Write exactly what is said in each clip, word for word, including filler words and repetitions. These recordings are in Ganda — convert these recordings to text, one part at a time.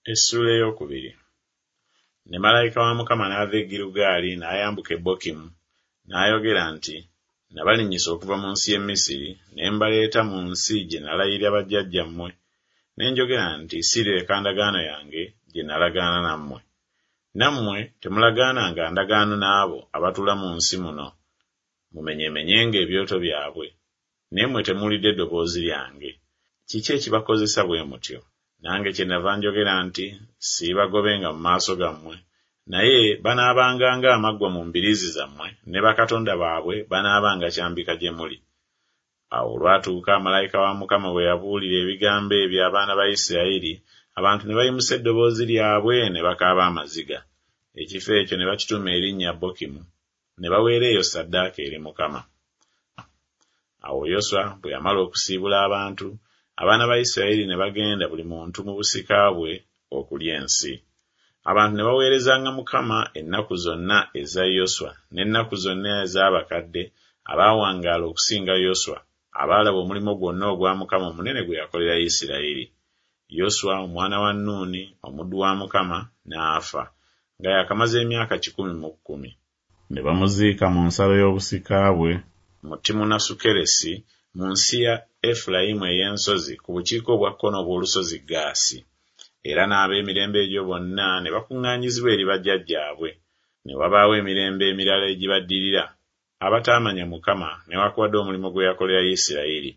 Essula ey'okubiri. Ne malayika wa Mukama n'ava e Girugaali n'ayambuka e Bokimu, n'ayogera nti, nabalinnyisa okuva mu nsi y'e Misiri, ne mbaleeta mu nsi gye nalayirira bajjajjammwe, ne njogera nti siireka ndagaano yange gye nalagaana nammwe. Nammwe temulagaananga ndagaano n'abo abatuula mu nsi muno, mumenyemenyenga ebyoto byabwe, naye mmwe temuwulidde eddoboozi lyange. Kiki ekibakozesa bwe mutyo? Nange kyenava njogera nti siibagobenga mu maaso gammwe, naye banaabanga ng'amaggwa mu mbiriizi zammwe, ne bakatonda baabwe banaabanga kyambika gye muli. Awo olwatuuka malayika wa Mukama bwe yabuulira ebigambo ebyo abaana ba Isirayiri, abantu ne bayimusa eddoboozi lyabwe ne bakaaba amaziga. Ekifo ekyo ne bakituuma erinnya Bokimu, ne baweera eyo ssaddaaka eri Mukama. Awo Yoswa bwe yamala okusiibula abantu, abaana ba Isirayiri ne bagenda buli muntu mu busika bwe okulya ensi. Abantu ne baweerezanga Mukama ennaku zonna eza Yoswa n'ennaku zonna ez'abakadde abaawangaala okusinga Yoswa, abaalaba omulimu gwonna ogwa Mukama omunene gwe yakolera Isirayiri. Yoswa omwana wa Nuuni, omuddu wa Mukama, n'afa, nga yakamaze emyaka kikumi mu kkumi. Ne bamuziika mu nsalo y'obusika bwe mu Timunasukeresi mu nsi ya Efulayimu ey'ensozi ku bukiika obwa kkono obw'olusozi Gaasi. Era n'ab'emirembe egyo bonna ne bakuŋŋaanyizibwa eri bajjajjaabwe. Ne wabaawo emirembe emirala egibaddirira abataamanya Mukama newaakubadde omulimu gwe yakolera Isirayiri.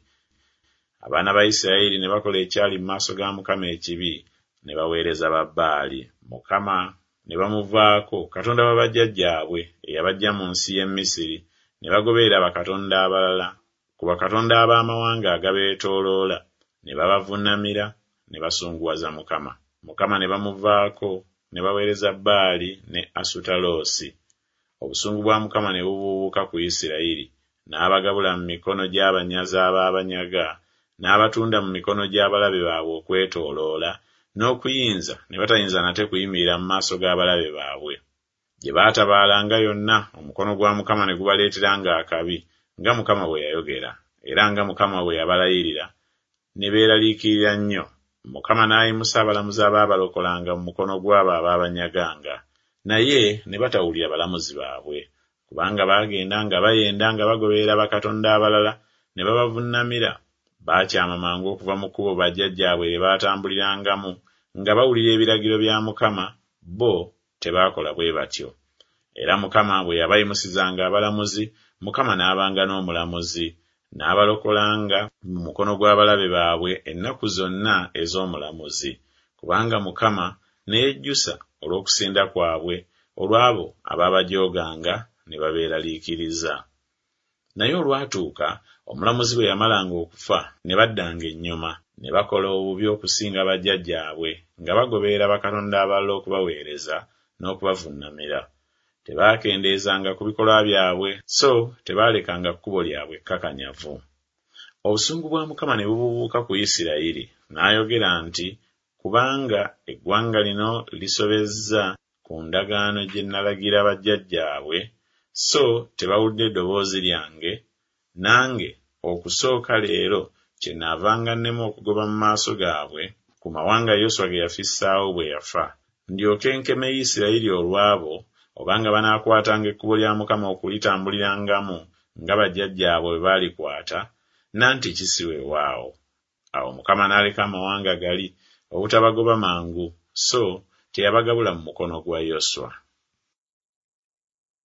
Abaana ba Isirayiri ne bakola ekyali mu maaso ga Mukama ekibi, ne baweereza Babbaali. Mukama ne bamuvaako, Katonda wa bajjajjaabwe eyabaggya mu nsi y'e Misiri, ne bagoberera bakatonda abalala ku bakatonda ab'amawanga agabeetooloola, ne babavuunamira ne basunguwaza Mukama. Mukama ne bamuvaako, ne baweereza Baali ne Asutaloosi. Obusungu bwa Mukama ne bubuubuuka ku Isirayiri, n'abagabula mu mikono gy'abanyazi abaabanyaga, n'abatunda mu mikono gy'abalabe baabwe okwetooloola, n'okuyinza ne batayinza nate kuyimirira mu maaso g'abalabe baabwe. Gye baatabaalanga yonna, omukono gwa Mukama ne gubaleeteranga akabi, nga Mukama bwe yayogera, era nga Mukama bwe yabalayirira, ne beeraliikirira nnyo. Mukama n'ayimusa abalamuzi abaabalokolanga mu mukono gw'abo abaabanyaganga, naye ne batawulira balamuzi baabwe, kubanga baagenda nga bayenda nga bagoberera bakatonda abalala, ne babavuunamira. Baakyama mangu okuva mu kkubo bajjajjaabwe lye baatambulirangamu, nga bawulira ebiragiro bya Mukama, bo tebaakola bwe batyo. Era Mukama bwe yabayimusizanga abalamuzi, Mukama n'abanga n'omulamuzi, n'abalokolanga mu mukono gw'abalabe baabwe ennaku zonna ez'omulamuzi, kubanga Mukama ne yejjusa olw'okusinda kwabwe olw'abo abaabajooganga ne babeeraliikiriza. Naye olwatuuka omulamuzi bwe yamalanga okufa, ne baddanga ennyuma, ne bakola obubi okusinga bajjajjaabwe, nga bagoberera bakatonda abalala okubaweereza n'okubavuunamira. Tebaakendeezanga ku bikolwa byabwe, so tebaalekanga kkubo lyabwe kkakanyavu. Obusungu bwa Mukama ne bubuubuuka ku Isirayiri, n'ayogera nti, kubanga eggwanga lino lisobezza ku ndagaano gye nalagira bajjajjaabwe, so tebawulidde eddoboozi lyange, nange okusooka leero kyenaavanga nnema okugoba mu maaso gaabwe ku mawanga Yoswa ge yafissaawo bwe yafa, ndyoke nkeme Isirayiri olw'abo, obanga banaakwatanga ekkubo lya Mukama okulitambulirangamu nga bajjajjaabwe bwe baalikwata, nanti kisiwewaawo. Awo Mukama n'aleka amawanga gali obutabagoba mangu, so teyabagabula mu mukono gwa Yoswa.